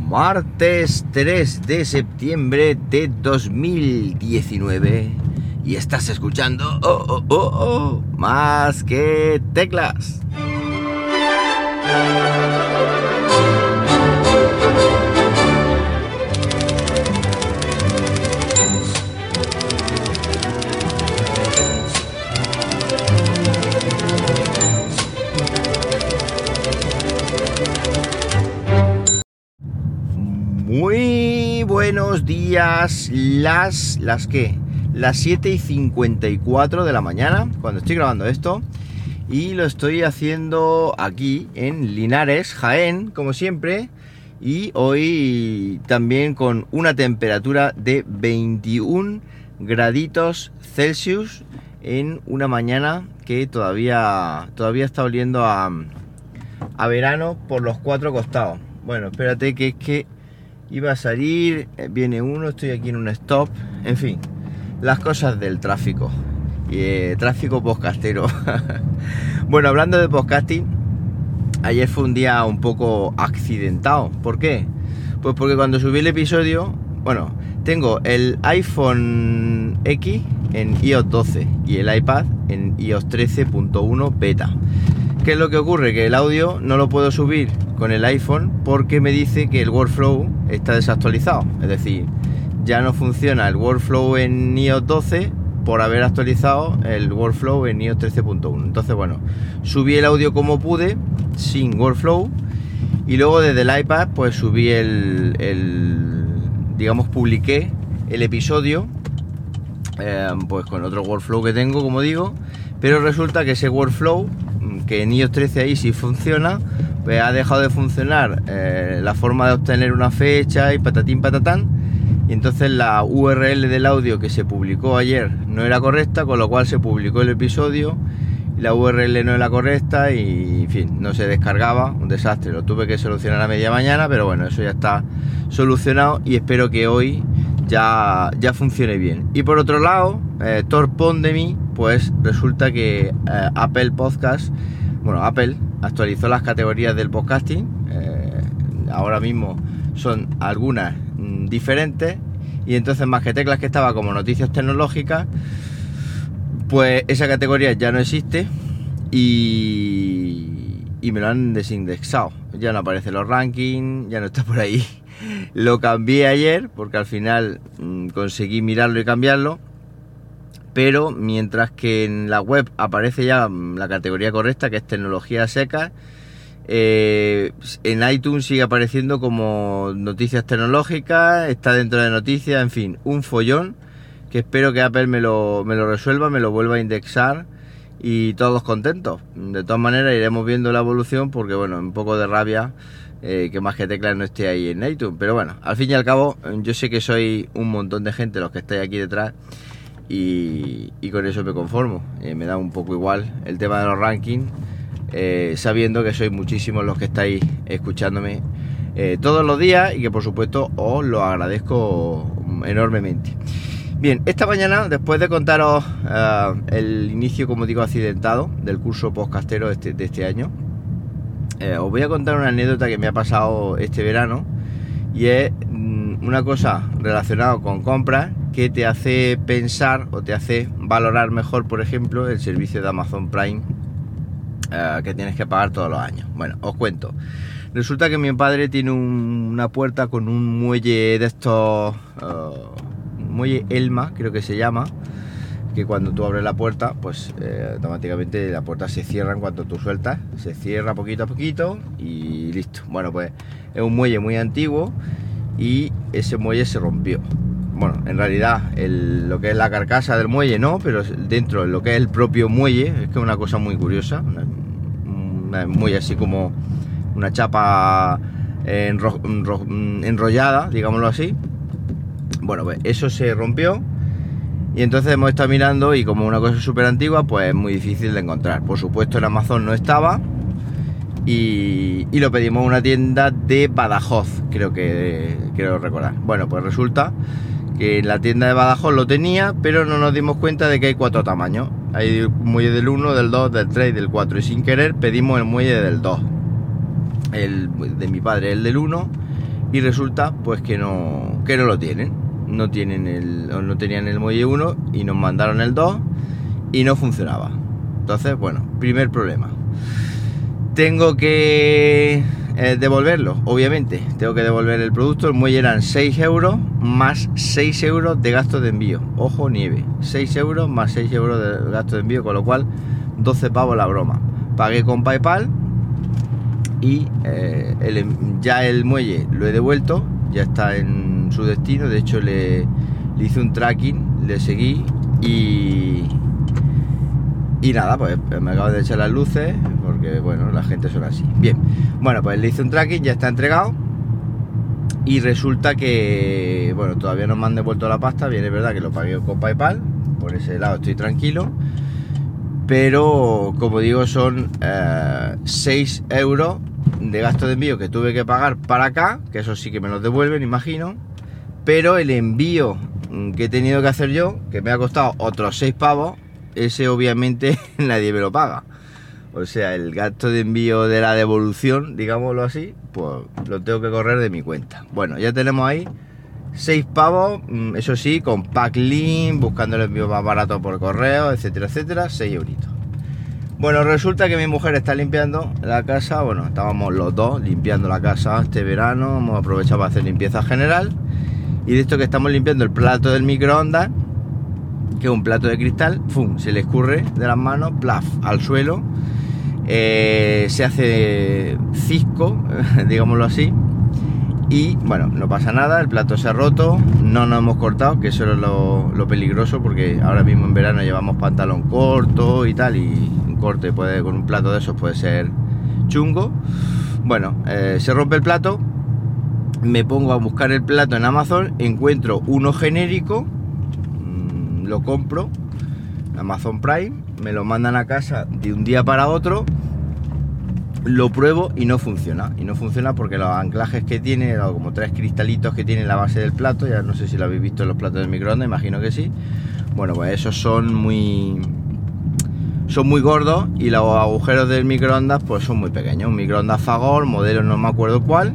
Martes 3 de septiembre de 2019 y estás escuchando Más que Teclas. Muy buenos días, las 7:54 de la mañana cuando estoy grabando esto, y lo estoy haciendo aquí en Linares, Jaén, como siempre, y hoy también con una temperatura de 21 graditos Celsius en una mañana que todavía está oliendo a verano por los cuatro costados. Bueno, espérate que es que iba a salir, viene uno, estoy aquí en un stop, en fin, las cosas del tráfico, tráfico podcastero. Bueno, hablando de podcasting, ayer fue un día un poco accidentado. ¿Por qué? Pues porque cuando subí el episodio, bueno, tengo el iPhone X en iOS 12 y el iPad en iOS 13.1 beta. ¿Qué es lo que ocurre? Que el audio no lo puedo subir con el iPhone porque me dice que el workflow está desactualizado. Es decir, ya no funciona el workflow en iOS 12 por haber actualizado el workflow en iOS 13.1. Entonces, bueno, subí el audio como pude, sin workflow, y luego desde el iPad pues subí digamos, publiqué el episodio pues con otro workflow que tengo, como digo, pero resulta que ese workflow, que en iOS 13 ahí sí funciona, pues ha dejado de funcionar la forma de obtener una fecha y patatín patatán, y entonces la URL del audio que se publicó ayer no era correcta, con lo cual se publicó el episodio y la URL no era correcta y, en fin, no se descargaba, un desastre. Lo tuve que solucionar a media mañana, pero bueno, eso ya está solucionado y espero que hoy ya funcione bien. Y por otro lado, torpón de mí, pues resulta que Apple Podcast, bueno, Apple actualizó las categorías del podcasting, ahora mismo son algunas diferentes, y entonces Más que Teclas, que estaba como noticias tecnológicas, pues esa categoría ya no existe y me lo han desindexado, ya no aparecen los rankings, ya no está por ahí. Lo cambié ayer porque al final conseguí mirarlo y cambiarlo, pero mientras que en la web aparece ya la categoría correcta, que es tecnología seca, en iTunes sigue apareciendo como noticias tecnológicas, está dentro de noticias, en fin, un follón que espero que Apple me lo resuelva, me lo vuelva a indexar y todos contentos. De todas maneras iremos viendo la evolución, porque bueno, un poco de rabia que Más que Teclas no esté ahí en iTunes, pero bueno, al fin y al cabo yo sé que soy un montón de gente los que estáis aquí detrás y con eso me conformo. Me da un poco igual el tema de los rankings, sabiendo que sois muchísimos los que estáis escuchándome todos los días y que por supuesto os lo agradezco enormemente. Bien, esta mañana, después de contaros el inicio, como digo, accidentado del curso podcastero de este año, os voy a contar una anécdota que me ha pasado este verano, y es una cosa relacionada con compras que te hace pensar o te hace valorar mejor, por ejemplo, el servicio de Amazon Prime que tienes que pagar todos los años. Bueno, os cuento. Resulta que mi padre tiene una puerta con un muelle de estos, muelle Elma, creo que se llama, que cuando tú abres la puerta, pues automáticamente la puerta se cierra en cuanto tú sueltas, se cierra poquito a poquito y listo. Bueno, pues es un muelle muy antiguo y ese muelle se rompió. Bueno, en realidad lo que es la carcasa del muelle no, pero dentro de lo que es el propio muelle, es que es una cosa muy curiosa, muy así como una chapa enrollada, digámoslo así. Bueno, pues eso se rompió y entonces hemos estado mirando, y como una cosa súper antigua, pues es muy difícil de encontrar. Por supuesto en Amazon no estaba y lo pedimos en una tienda de Badajoz, creo recordar. Bueno, pues resulta que en la tienda de Badajoz lo tenía, pero no nos dimos cuenta de que hay 4 tamaños. Hay un muelle del 1, del 2, del 3 y del 4, y sin querer pedimos el muelle del 2. El de mi padre el del 1 y resulta pues que no lo tienen. No tenían el muelle 1 y nos mandaron el 2 y no funcionaba. Entonces, bueno, primer problema. Tengo que devolverlo, obviamente. Tengo que devolver el producto. El muelle eran 6 euros más 6 euros de gasto de envío. Ojo, nieve. 6 euros más 6 euros de gasto de envío, con lo cual 12 pavos la broma. Pagué con PayPal y ya el muelle lo he devuelto. Ya está en su destino. De hecho, le hice un tracking, le seguí y nada, pues me acabo de echar las luces, porque bueno, la gente son así. Bien, bueno, pues le hice un tracking, ya está entregado. Y resulta que, bueno, todavía no me han devuelto la pasta. Bien, es verdad que lo pagué con PayPal, por ese lado estoy tranquilo. Pero, como digo, son 6 euros de gasto de envío que tuve que pagar para acá, que eso sí que me los devuelven, imagino. Pero el envío que he tenido que hacer yo, que me ha costado otros 6 pavos, ese obviamente nadie me lo paga. O sea, el gasto de envío de la devolución, digámoslo así, pues lo tengo que correr de mi cuenta. Bueno, ya tenemos ahí 6 pavos, eso sí, con Packlink, buscando el envío más barato por correo, etcétera, etcétera, 6 euritos. Bueno, resulta que mi mujer está limpiando la casa. Bueno, estábamos los dos limpiando la casa este verano, hemos aprovechado para hacer limpieza general. Y de esto que estamos limpiando el plato del microondas, que es un plato de cristal, ¡fum!, se le escurre de las manos, plaf, al suelo. Se hace cisco, digámoslo así. Y bueno, no pasa nada, el plato se ha roto, no nos hemos cortado, que eso es lo peligroso, porque ahora mismo en verano llevamos pantalón corto y tal, y un corte con un plato de esos puede ser chungo. Bueno, se rompe el plato, me pongo a buscar el plato en Amazon, encuentro uno genérico, lo compro, Amazon Prime, me lo mandan a casa de un día para otro. Lo pruebo y no funciona. Y no funciona porque los anclajes que tiene, como 3 cristalitos que tiene en la base del plato, ya no sé si lo habéis visto en los platos del microondas, imagino que sí. Bueno, pues esos son muy gordos y los agujeros del microondas pues son muy pequeños. Un microondas Fagor, modelo no me acuerdo cuál.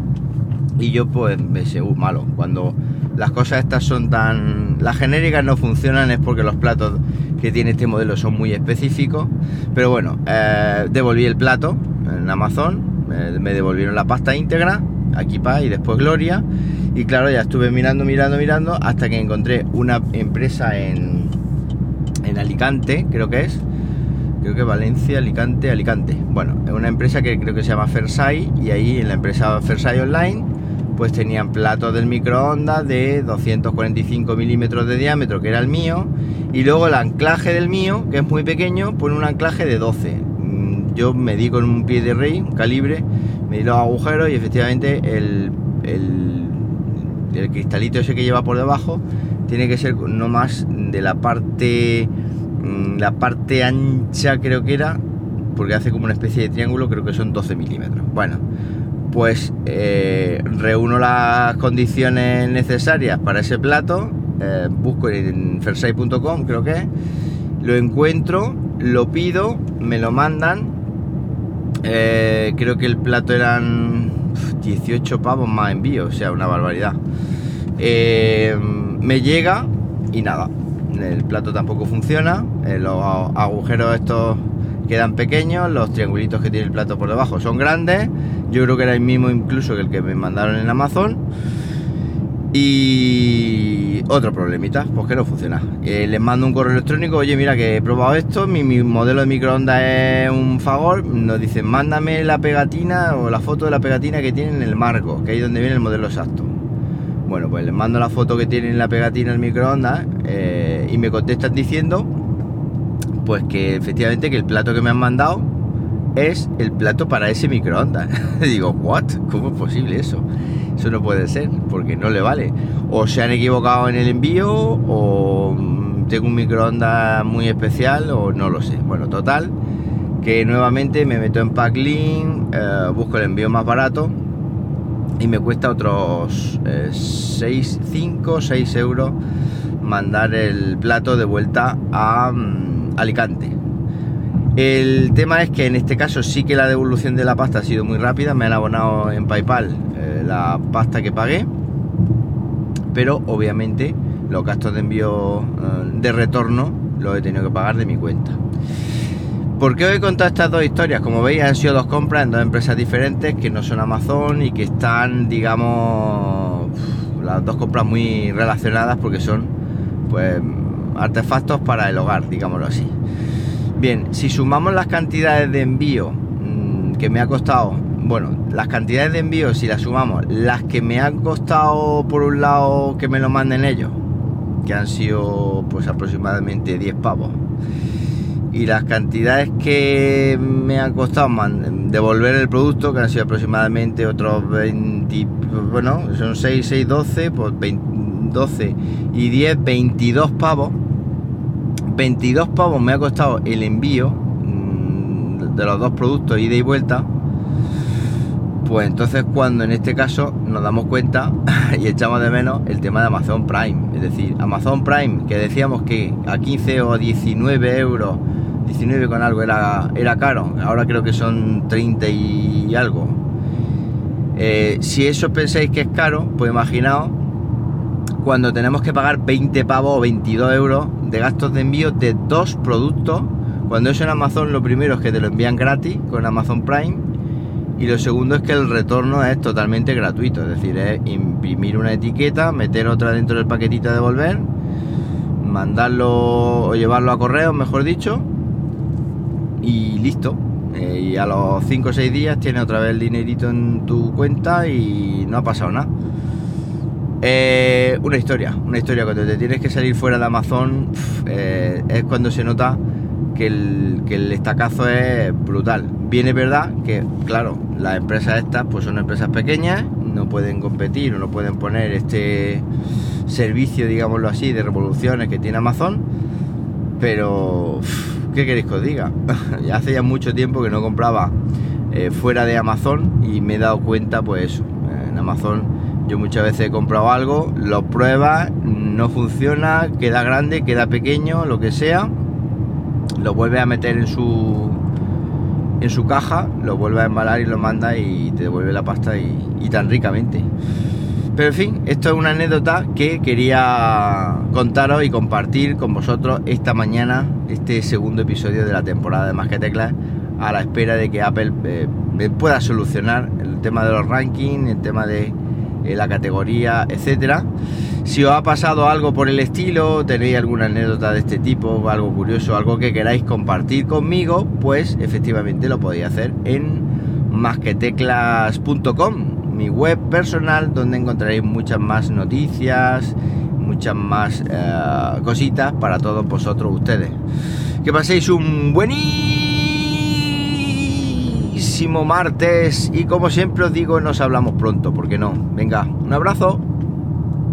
Y yo pues me sé, malo. Cuando las cosas estas son las genéricas no funcionan, es porque los platos que tiene este modelo son muy específicos. Pero bueno, devolví el plato en Amazon, me devolvieron la pasta íntegra, aquí pa y después Gloria. Y claro, ya estuve mirando hasta que encontré una empresa en Alicante, creo que Valencia, Alicante. Bueno, es una empresa que creo que se llama Fersai, y ahí en la empresa Fersai Online pues tenían platos del microondas de 245 milímetros de diámetro, que era el mío, y luego el anclaje del mío, que es muy pequeño, pone un anclaje de 12. Yo medí con un pie de rey, un calibre, medí los agujeros y efectivamente el cristalito ese que lleva por debajo tiene que ser no más de la parte ancha, creo que era, porque hace como una especie de triángulo, creo que son 12 milímetros. Bueno, pues reúno las condiciones necesarias para ese plato, busco en fersai.com, creo que lo encuentro, lo pido, me lo mandan. Creo que el plato eran 18 pavos más envío, o sea, una barbaridad. Me llega y nada, el plato tampoco funciona, los agujeros estos quedan pequeños, los triangulitos que tiene el plato por debajo son grandes. Yo creo que era el mismo incluso que el que me mandaron en Amazon. Y otro problemita, pues que no funciona. Les mando un correo electrónico: oye, mira que he probado esto, mi modelo de microondas es un Fagor. Nos dicen, mándame la pegatina o la foto de la pegatina que tiene en el marco, que es donde viene el modelo exacto. Bueno, pues les mando la foto que tiene en la pegatina el microondas, y me contestan diciendo pues que efectivamente que el plato que me han mandado es el plato para ese microondas. Digo, ¿what? ¿Cómo es posible eso? Eso no puede ser, porque no le vale. O se han equivocado en el envío, o tengo un microondas muy especial, o no lo sé. Bueno, total, que nuevamente me meto en Packlink, busco el envío más barato y me cuesta otros 6 euros mandar el plato de vuelta a Alicante. El tema es que en este caso sí que la devolución de la pasta ha sido muy rápida. Me han abonado en PayPal la pasta que pagué, pero obviamente los gastos de envío de retorno los he tenido que pagar de mi cuenta. ¿Por qué os he contado estas dos historias? Como veis, han sido dos compras en dos empresas diferentes que no son Amazon y que están, digamos, las dos compras muy relacionadas porque son, pues, artefactos para el hogar, digámoslo así. Bien, si sumamos las cantidades de envío que me ha costado, bueno, las cantidades de envío, si las sumamos, las que me han costado por un lado que me lo manden ellos, que han sido pues aproximadamente 10 pavos, y las cantidades que me han costado devolver el producto, que han sido aproximadamente otros 20, bueno, son 6, 12, pues 12 y 10, 22 pavos. 22 pavos me ha costado el envío de los dos productos, ida y vuelta. Pues entonces, cuando en este caso nos damos cuenta y echamos de menos el tema de Amazon Prime, es decir, Amazon Prime, que decíamos que a 15 o 19 euros, 19 con algo era caro, ahora creo que son 30 y algo. Si eso pensáis que es caro, pues imaginaos cuando tenemos que pagar 20 pavos o 22 euros de gastos de envío de dos productos, cuando eso en Amazon lo primero es que te lo envían gratis con Amazon Prime, y lo segundo es que el retorno es totalmente gratuito, es decir, es imprimir una etiqueta, meter otra dentro del paquetito de devolver, mandarlo o llevarlo a correo, mejor dicho, y listo. Y a los 5 o 6 días tienes otra vez el dinerito en tu cuenta y no ha pasado nada. Una historia cuando te tienes que salir fuera de Amazon, es cuando se nota que el estacazo es brutal. Bien, es verdad que, claro, las empresas estas pues son empresas pequeñas, no pueden competir o no pueden poner este servicio, digámoslo así, de revoluciones que tiene Amazon, pero ¿qué queréis que os diga? Ya hace ya mucho tiempo que no compraba fuera de Amazon y me he dado cuenta, pues eso, en Amazon yo muchas veces he comprado algo, lo pruebas, no funciona, queda grande, queda pequeño, lo que sea, lo vuelves a meter en su caja, lo vuelves a embalar y lo mandas y te devuelve la pasta y tan ricamente. Pero en fin, esto es una anécdota que quería contaros y compartir con vosotros esta mañana, este segundo episodio de la temporada de Más que Teclas, a la espera de que Apple pueda solucionar el tema de los rankings, el tema de la categoría, etcétera. Si os ha pasado algo por el estilo, tenéis alguna anécdota de este tipo, algo curioso, algo que queráis compartir conmigo, pues efectivamente lo podéis hacer en masqueteclas.com, mi web personal, donde encontraréis muchas más noticias, muchas más cositas para todos vosotros ustedes. Que paséis un buenísimo martes y, como siempre os digo, nos hablamos pronto, ¿por qué no? Venga, un abrazo.